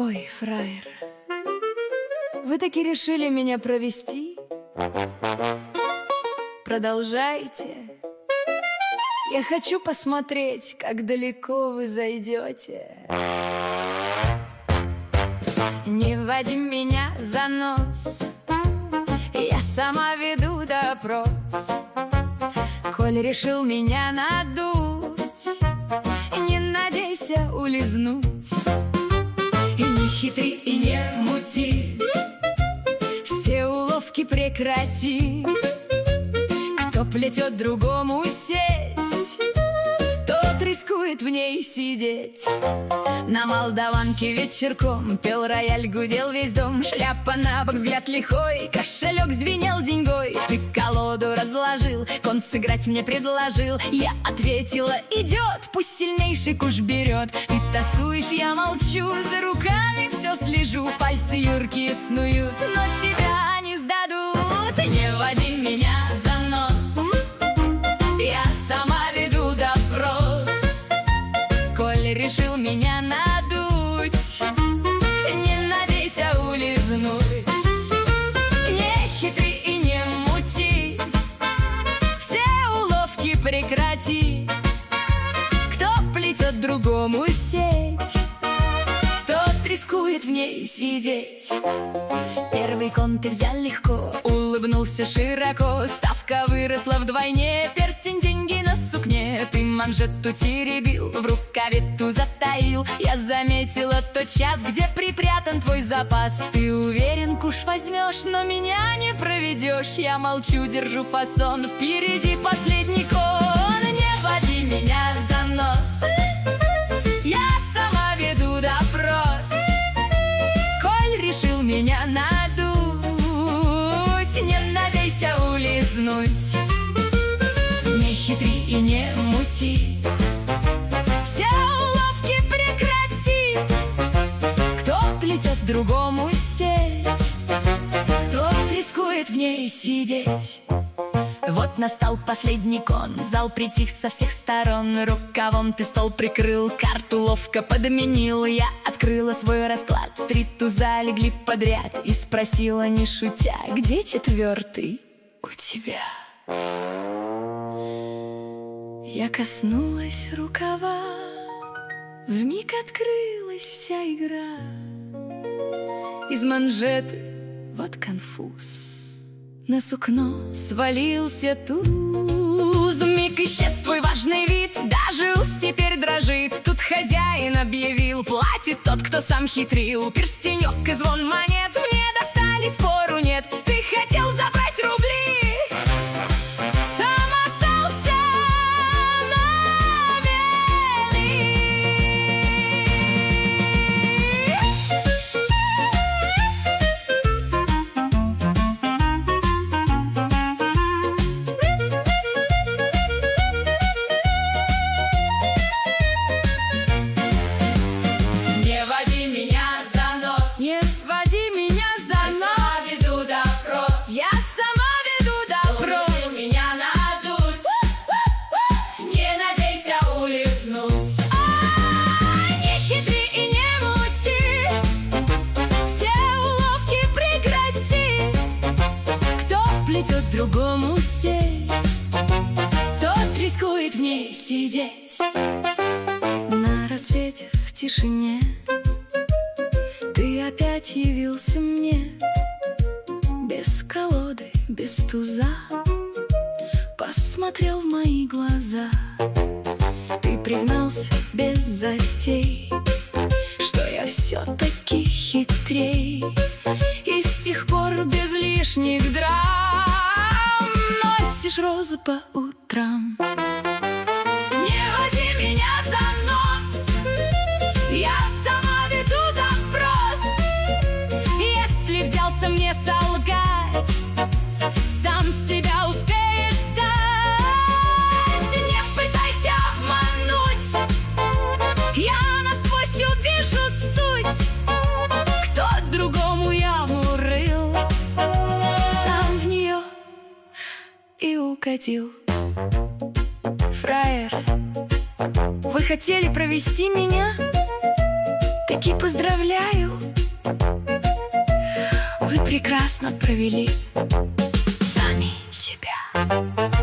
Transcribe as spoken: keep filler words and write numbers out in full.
Ой, фраер, вы таки решили меня провести? Продолжайте. Я хочу посмотреть, как далеко вы зайдете. Не вводи меня за нос, я сама веду допрос. Коль решил меня надуть, не надейся улизнуть. И не хитри, и не мути, все уловки прекрати. Кто плетет другому сеть, тот рискует в ней сидеть. На молдаванке вечерком пел рояль, гудел весь дом. Шляпа на бок, взгляд лихой, кошелек звенел деньгой. Ты колоду разложил, кон сыграть мне предложил. Я ответила: идет, пусть сильнейший куш берет. Ты тасуешь, я молчу, за руками все слежу. Пальцы юркие снуют, но тебя не сдадут. Не води меня за нос, я сама веду допрос. Коль решил меня надуть, не надейся улизнуть. Не хитри и не мути, все уловки прекрати. Кто плетет другому сеть, тот рискует в ней сидеть. Первый кон ты взял легко, улыбнулся широко. Ставка выросла вдвойне, перстень, деньги на сукне. Ты манжету теребил, в рукаве ту затаил. Я заметила тот час, где припрятан твой запас. Ты уверен, куш возьмешь, но меня не проведешь. Я молчу, держу фасон, впереди последний кон. Не води меня за нос, я сама веду допрос. Коль решил меня надуть, не надейся улизнуть. Не хитри и не мути, все уловки прекрати. Кто плетет другому сеть, тот рискует в ней сидеть. Вот настал последний кон, зал притих со всех сторон. Рукавом ты стол прикрыл, карту ловко подменил. Я открыла свой расклад, три туза легли подряд. И спросила, не шутя: где четвертый у тебя? Я коснулась рукава, вмиг открылась вся игра. Из манжеты вот конфуз, на сукно свалился туз. Вмиг исчез твой важный вид, даже ус теперь дрожит. Тут хозяин объявил: платит тот, кто сам хитрил. Перстенек и звон монет мне достали, спору нет. Ты хотел забрать рубли, сам остался на мели. Не води меня за нос, не води меня за нос. Я сама веду допрос, я сама веду допрос. Решил меня надуть, не надейся улизнуть. А, не хитри и не мути, все уловки прекрати. Кто плетет другому сеть, тот рискует в ней сидеть. На рассвете в тишине ты опять явился мне. Без колоды, без туза, посмотрел в мои глаза. Ты признался без затей, что я все-таки хитрей. И с тех пор без лишних драм носишь розы по утрам. Не води меня за нос, я сама веду допрос. Если взялся мне солгать, сам себя успеешь сдать. Не пытайся обмануть, я насквозь увижу суть. Кто другому яму рыл, сам в нее и укатил. Фраер, вы хотели провести меня? таки поздравляю, вы прекрасно провели сами себя.